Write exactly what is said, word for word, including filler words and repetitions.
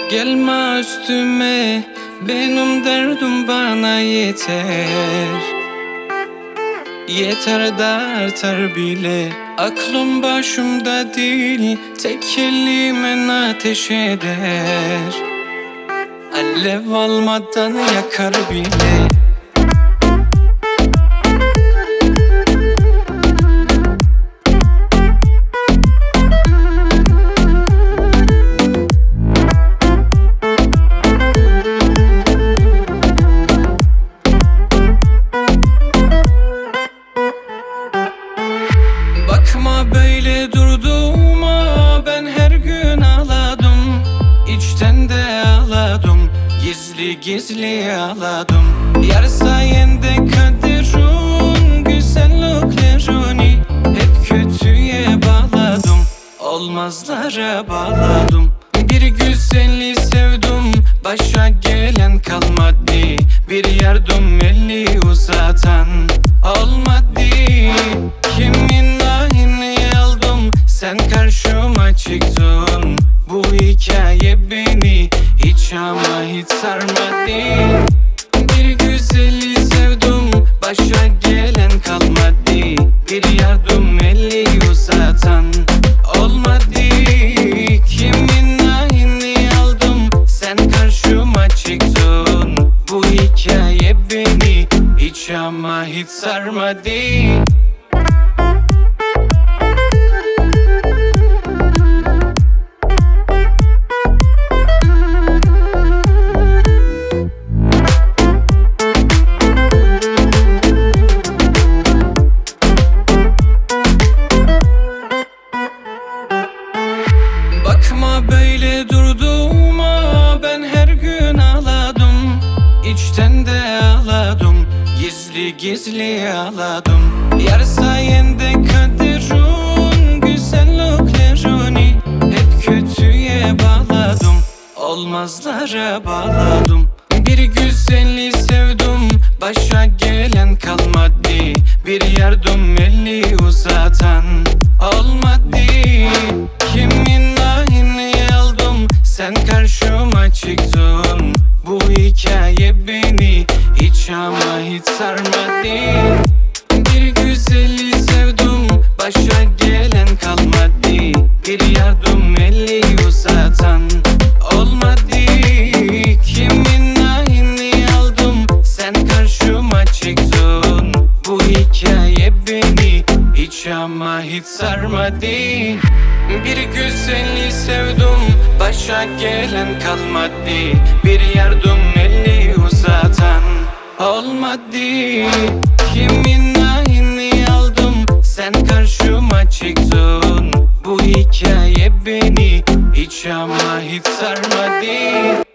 Gelme üstüme, benim derdim bana yeter. Yeter de artar bile, aklım başımda değil, tek elimin ateş eder. Alev almadan yakar bile. Bakma böyle durduğuma, ben her gün ağladım. İçten de ağladım, gizli gizli ağladım. Yar sayende kaderin güzelliklerini hep kötüye bağladım, olmazlara bağladım. Bir güzeli sevdim, başa gelen kalmadı. Bir yardım eli uzatan olmadı. Kimin ahini aldım, sen karşıma çıktın. Bu hikaye beni hiç ama hiç sarmadı. Bir güzeli sevdim, başa gelen kalmadı. Bir yardım eli uzatan olmadı. Kimin ahini aldım, sen karşıma çıktın. Bu hikaye beni hiç ama hiç sarmadı. Bakma böyle durduğuma, ben her gün ağladım. İçten de ağladım, gizli gizli ağladım. Yar sayende kaderin güzelliklerini hep kötüye bağladım, olmazlara bağladım. Bir güzeli sevdim, başa gelen kalmadı. Bir yardım eli uzatan olmadı. Kimin ahini aldım, sen karşıma çıktın. Bu hikaye beni hiç ama hiç sarmadı. Bir güzeli sevdim, başa gelen kalmadı. Bir yardım eli uzatan olmadı. Kimin ahini aldım, sen karşıma çıktın. Bu hikaye beni hiç ama hiç sarmadı. Bir güzeli sevdim, başa gelen kalmadı. Bir yardım eli uzatan olmadı. Kimin ahini aldım, sen karşıma çıktın. Bu hikaye beni hiç ama hiç sarmadı.